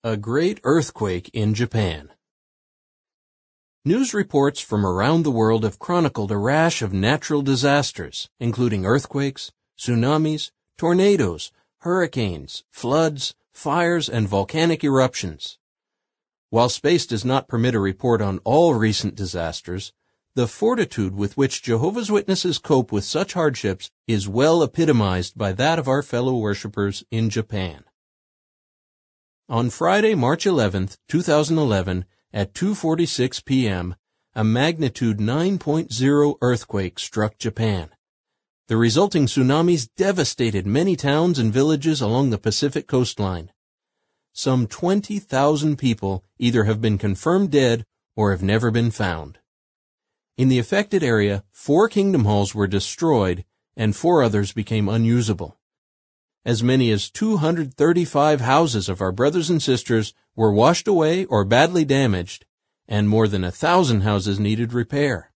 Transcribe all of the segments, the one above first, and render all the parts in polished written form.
A great earthquake in Japan. News reports from around the world have chronicled a rash of natural disasters, including earthquakes, tsunamis, tornadoes, hurricanes, floods, fires, and volcanic eruptions. While space does not permit a report on all recent disasters, the fortitude with which Jehovah's Witnesses cope with such hardships is well epitomized by that of our fellow worshippers in Japan. On Friday, March 11, 2011, at 2:46 p.m., a magnitude 9.0 earthquake struck Japan. The resulting tsunamis devastated many towns and villages along the Pacific coastline. Some 20,000 people either have been confirmed dead or have never been found. In the affected area, 4 kingdom halls were destroyed and 4 others became unusable. As many as 235 houses of our brothers and sisters were washed away or badly damaged, and more than 1,000 houses needed repair.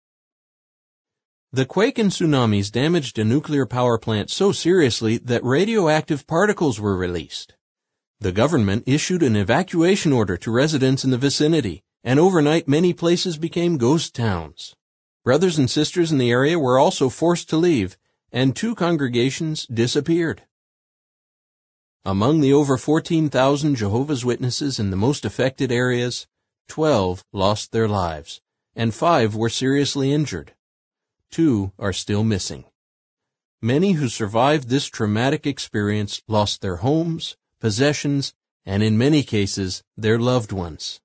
The quake and tsunamis damaged a nuclear power plant so seriously that radioactive particles were released. The government issued an evacuation order to residents in the vicinity, and overnight many places became ghost towns. Brothers and sisters in the area were also forced to leave, and 2 congregations disappeared. Among the over 14,000 Jehovah's Witnesses in the most affected areas, 12 lost their lives, and 5 were seriously injured. 2 are still missing. Many who survived this traumatic experience lost their homes, possessions, and in many cases, their loved ones.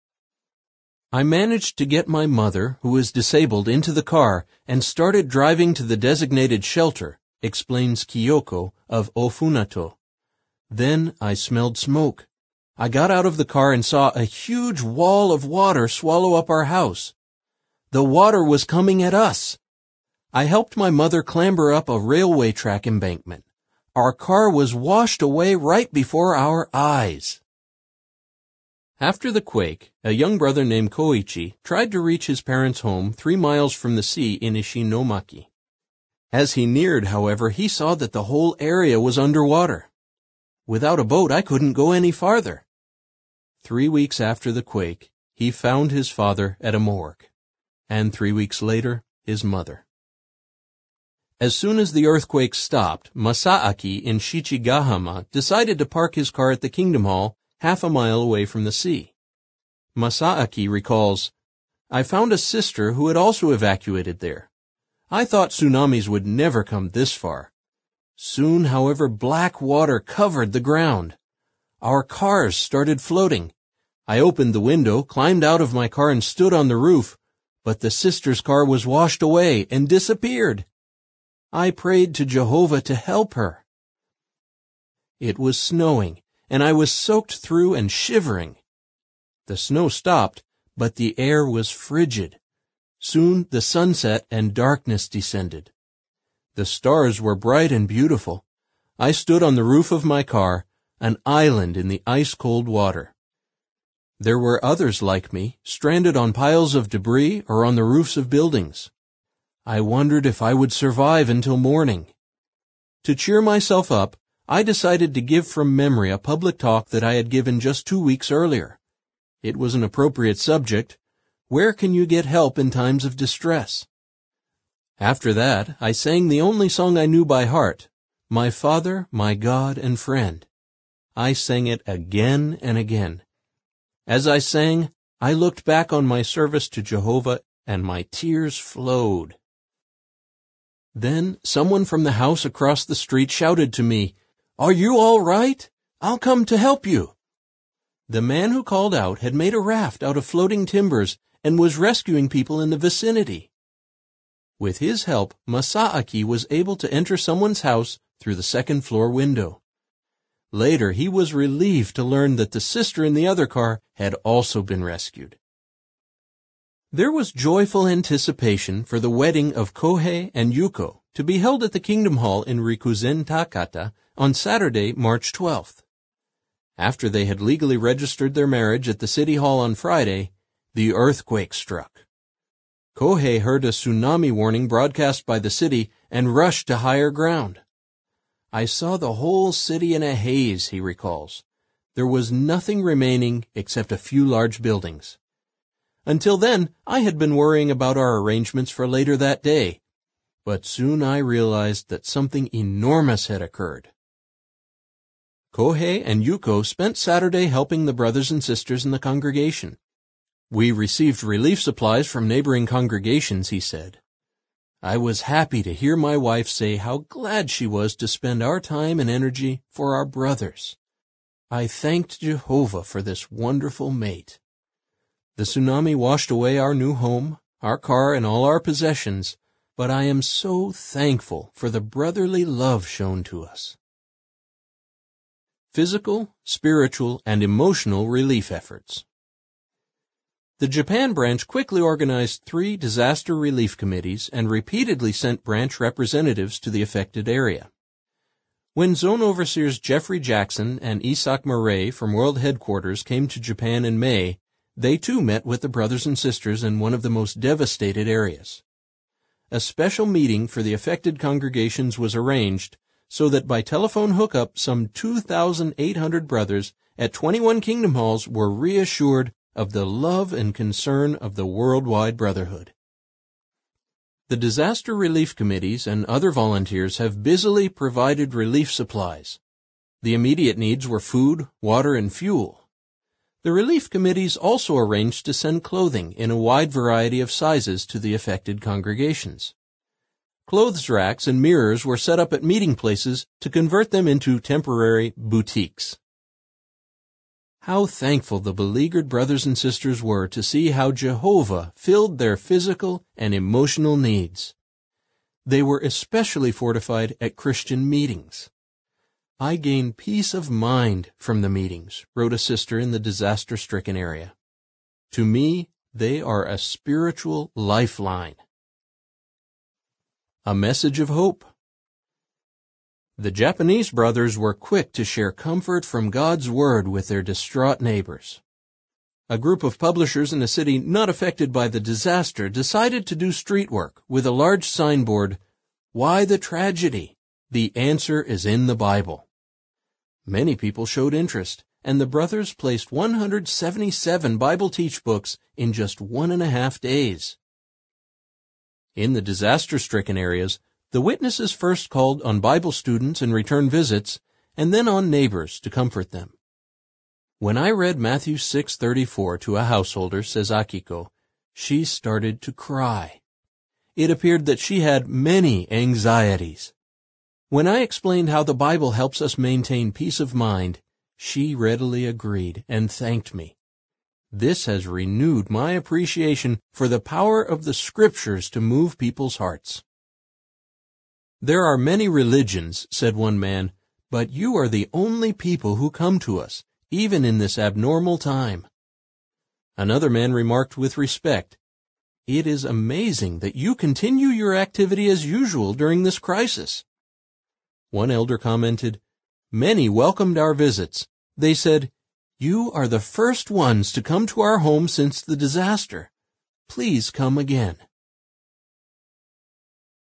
I managed to get my mother, who is disabled, into the car and started driving to the designated shelter, explains Kyoko of Ofunato. Then I smelled smoke. I got out of the car and saw a huge wall of water swallow up our house. The water was coming at us. I helped my mother clamber up a railway track embankment. Our car was washed away right before our eyes. After the quake, a young brother named Koichi tried to reach his parents' home 3 miles from the sea in Ishinomaki. As he neared, however, he saw that the whole area was underwater. Without a boat, I couldn't go any farther. 3 weeks after the quake, he found his father at a morgue, and 3 weeks later, his mother. As soon as the earthquake stopped, Masaaki in Shichigahama decided to park his car at the Kingdom Hall, half a mile away from the sea. Masaaki recalls, "I found a sister who had also evacuated there. I thought tsunamis would never come this far. Soon, however, black water covered the ground. Our cars started floating. I opened the window, climbed out of my car and stood on the roof, but the sister's car was washed away and disappeared. I prayed to Jehovah to help her. It was snowing, and I was soaked through and shivering. The snow stopped, but the air was frigid. Soon the sun set and darkness descended. The stars were bright and beautiful. I stood on the roof of my car, an island in the ice-cold water. There were others like me, stranded on piles of debris or on the roofs of buildings. I wondered if I would survive until morning. To cheer myself up, I decided to give from memory a public talk that I had given just 2 weeks earlier. It was an appropriate subject. Where can you get help in times of distress? After that, I sang the only song I knew by heart, My Father, My God and Friend. I sang it again and again. As I sang, I looked back on my service to Jehovah and my tears flowed. Then someone from the house across the street shouted to me, "Are you all right? I'll come to help you." The man who called out had made a raft out of floating timbers and was rescuing people in the vicinity. With his help, Masaaki was able to enter someone's house through the second-floor window. Later, he was relieved to learn that the sister in the other car had also been rescued. There was joyful anticipation for the wedding of Kohei and Yuko to be held at the Kingdom Hall in Rikuzen Takata on Saturday, March 12th. After they had legally registered their marriage at the City Hall on Friday, the earthquake struck. Kohei heard a tsunami warning broadcast by the city and rushed to higher ground. I saw the whole city in a haze, he recalls. there was nothing remaining except a few large buildings. Until then, I had been worrying about our arrangements for later that day, but soon I realized that something enormous had occurred. Kohei and Yuko spent Saturday helping the brothers and sisters in the congregation. We received relief supplies from neighboring congregations, he said. I was happy to hear my wife say how glad she was to spend our time and energy for our brothers. I thanked Jehovah for this wonderful mate. The tsunami washed away our new home, our car, and all our possessions, but I am so thankful for the brotherly love shown to us. Physical, spiritual, and emotional relief efforts. The Japan branch quickly organized 3 disaster relief committees and repeatedly sent branch representatives to the affected area. When Zone Overseers Jeffrey Jackson and Isak Murray from World Headquarters came to Japan in May, they too met with the brothers and sisters in one of the most devastated areas. A special meeting for the affected congregations was arranged so that by telephone hookup some 2,800 brothers at 21 Kingdom Halls were reassured of the love and concern of the worldwide brotherhood. The disaster relief committees and other volunteers have busily provided relief supplies. The immediate needs were food, water, and fuel. The relief committees also arranged to send clothing in a wide variety of sizes to the affected congregations. Clothes racks and mirrors were set up at meeting places to convert them into temporary boutiques. How thankful the beleaguered brothers and sisters were to see how Jehovah filled their physical and emotional needs. They were especially fortified at Christian meetings. I gained peace of mind from the meetings, wrote a sister in the disaster-stricken area. To me, they are a spiritual lifeline. A message of hope. The Japanese brothers were quick to share comfort from God's Word with their distraught neighbors. A group of publishers in a city not affected by the disaster decided to do street work with a large signboard, "Why the tragedy? The answer is in the Bible." Many people showed interest, and the brothers placed 177 Bible teach books in just 1.5 days. In the disaster-stricken areas, the witnesses first called on Bible students and return visits, and then on neighbors to comfort them. When I read Matthew 6:34 to a householder, says Akiko, she started to cry. It appeared that she had many anxieties. When I explained how the Bible helps us maintain peace of mind, she readily agreed and thanked me. This has renewed my appreciation for the power of the Scriptures to move people's hearts. There are many religions, said one man, but you are the only people who come to us, even in this abnormal time. Another man remarked with respect, "It is amazing that you continue your activity as usual during this crisis." One elder commented, "Many welcomed our visits. They said, 'You are the first ones to come to our home since the disaster. Please come again.'"